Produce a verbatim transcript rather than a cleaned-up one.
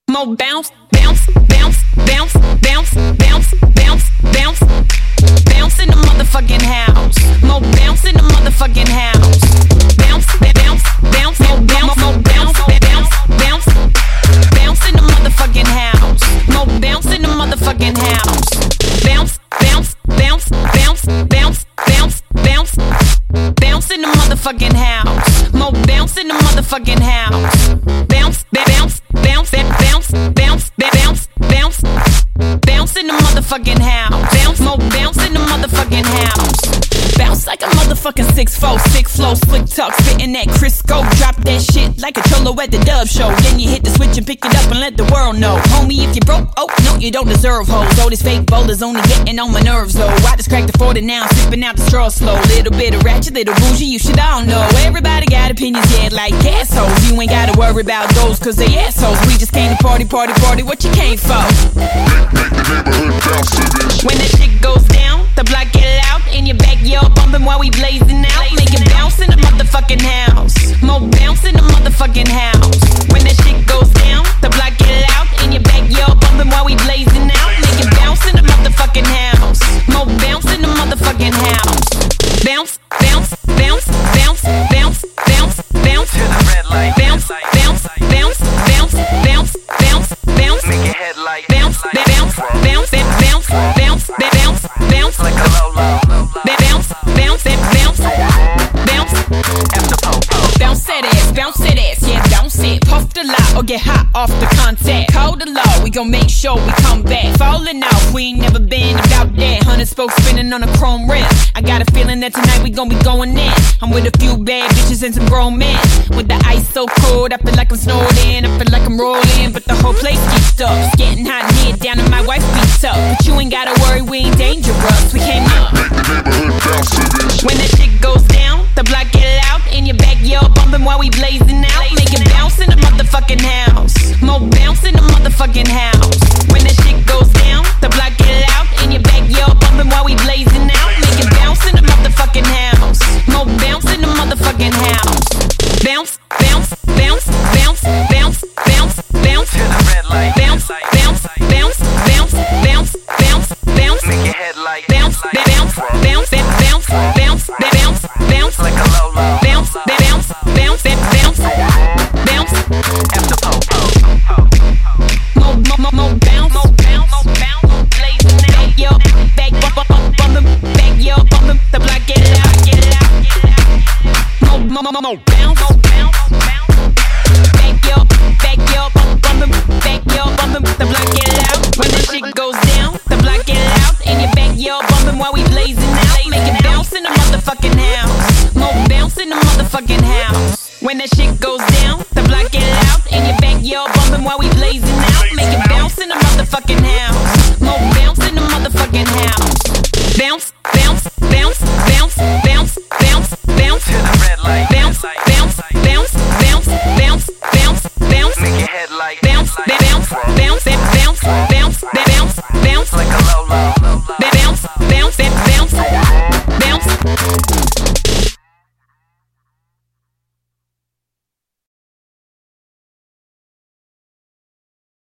More bounce, bounce, bounce, bounce, bounce, bounce, bounce, bounce. Bounce in the motherfucking house. More bounce in the motherfucking house. Bounce, bounce, bounce, more bounce, more bounce, bounce, bounce. Bounce in the motherfucking house. More bounce in the motherfucking house. Bounce, bounce, bounce, bounce, bounce, bounce, bounce. Bounce in the motherfucking house. More bounce in the motherfucking house. Bounce, bounce, bounce, bounce, bounce, bounce, bounce. Bounce in the motherfucking house. Bounce, more bounce in the motherfucking house. Bounce like a motherfucking six four, six flow, slick talk, spitting that Crisco. Drop that shit like a cholo at the Dub Show. Then you hit the switch and pick it up and let the world know. Homie, if you broke, oh, no, you don't deserve hoes. All these fake bowlers only getting on my nerves, though. I just cracked the forty now, sipping out the straw slow. Little bit of ratchet, little bougie, you should all know. Everybody got opinions, yeah, like assholes. You ain't gotta worry about those, cause they assholes. We just came to party, party, party, what you came for? When that shit goes down, the block get loud. In your backyard bumping while we blazing out. Make it bounce in the motherfucking house. More bounce in the motherfucking house. When that shit goes down, the block get loud. In your backyard bumping while we blazing out. Make it bounce in the motherfucking house. More bounce in the motherfucking house. Bounce, bounce, bounce, bounce, bounce, bounce, bounce. To the red light. Bounce, bounce, bounce, bounce, bounce, bounce, bounce. Make your head light. Bounce, bounce, bounce, bounce, bounce, bounce, bounce. Like a low low. Bounce, bounce, bounce, bounce. After po-po. Bounce that ass, bounce that ass, yeah, bounce it. Puff the lot or get hot off the contact. Call the law, we gon' make sure we come back. Falling off, we ain't never been about that. Hundred spokes spinning on a chrome rim. I got a feeling that tonight we gon' be going in. I'm with a few bad bitches and some grown men. With the ice so cold, I feel like I'm snowed in. I feel like I'm rolling, but the whole place geeked up. It's getting hot in here, down and my wife beats up. But you ain't gotta worry, we ain't dangerous. We came up. When that shit goes down, the block get loud. In your backyard bumping while we blazing out. Make it bounce in the motherfucking house. More bounce in the motherfucking house. When that shit goes down, the block get loud. In your backyard bumping while we blazing out. Make it bounce in the motherfucking house. More bounce in the motherfucking house. Bounce, bounce, bounce, bounce, bounce, bounce, bounce. To the red light. Bounce, bounce, bounce, bounce, bounce, bounce, bounce. Make your head light. Bounce, bounce, bounce, bounce, bounce, bounce, bounce. Like a low low. Bounce, bounce, bounce, bounce, bounce. After po-po. More, more, more, more bounce, more bounce, more bounce. Blazing out, yo, back, bump, bump, bump, bumpin', back, yo, bumpin'. The block get loud, get loud, get loud. More, more, more, more bounce, more bounce, bounce. Back, yo, back, yo, bump, bumpin', back, yo, bumpin'. The block get loud. When the shit goes down, the block get loud. In your backyard bumpin' while we blazing out. Make it bounce in the motherfucking house. More bounce in the motherfucking house. When that shit goes down, the block